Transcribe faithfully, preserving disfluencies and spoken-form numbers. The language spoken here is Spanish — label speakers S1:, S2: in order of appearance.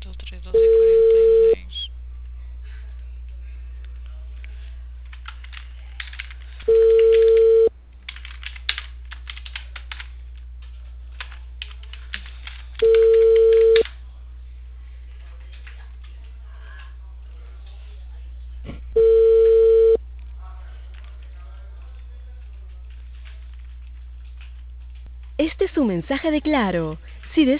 S1: dos, tres, doce, cuarenta y seis.
S2: Este es un mensaje de Claro. Si deseas